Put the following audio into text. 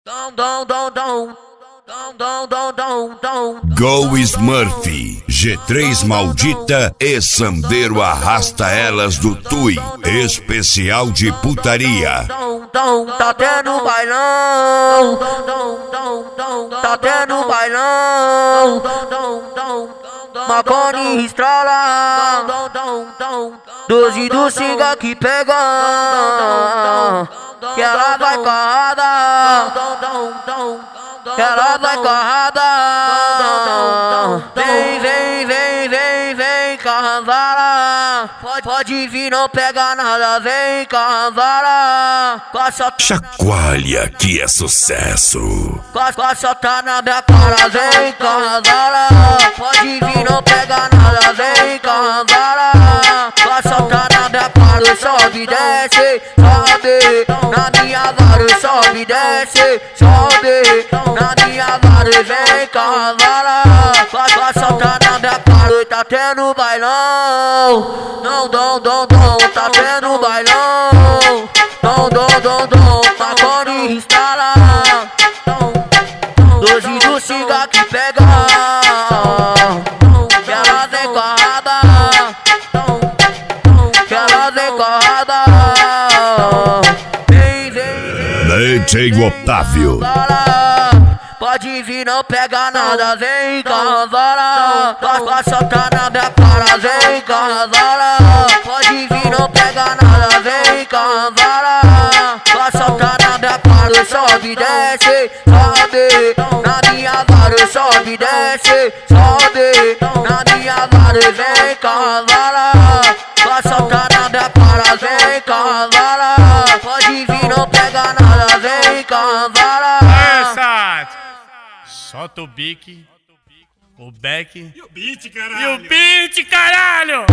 Go Smurf, G3 maldita e Sandeiro arrasta elas do Tui, especial de putaria. Tá tendo bailão, tá tendo bailão, Marconi estrala, 12 do Singa que pega, que ela vai carrada, que ela vai carrada. Vem cavala, pode vir, não pega nada, vem cavala. Chacoalha que é sucesso. Só tá na minha cara, vem cavala, pode vir, não pega nada, vem cavala. Só tá na minha cara, sobe, desce, sobe, na minha vara, sobe, desce, sobe, na minha vara, vem cavala. Só tá na minha cara, tá tendo bailão, tá tendo bailão, Marconi instala, 12 do Singa que pega, que ela vem carrada, que ela vem carrada. Vem, DJ Otávio. pode vir, não pega nada, vem cavala. Só tá na minha cara, vem cavala. Pode vir, não pega nada, vem cavala. Só tá na minha cara, sobe, desce, sobe, na minha vara, sobe, desce, sobe, na minha vara, vem cavala. Só tá na minha cara, vem cavala. Pode vir, não pega nada, vem cavala. Solta o bique, o beck e o beat, caralho. E o beat, caralho!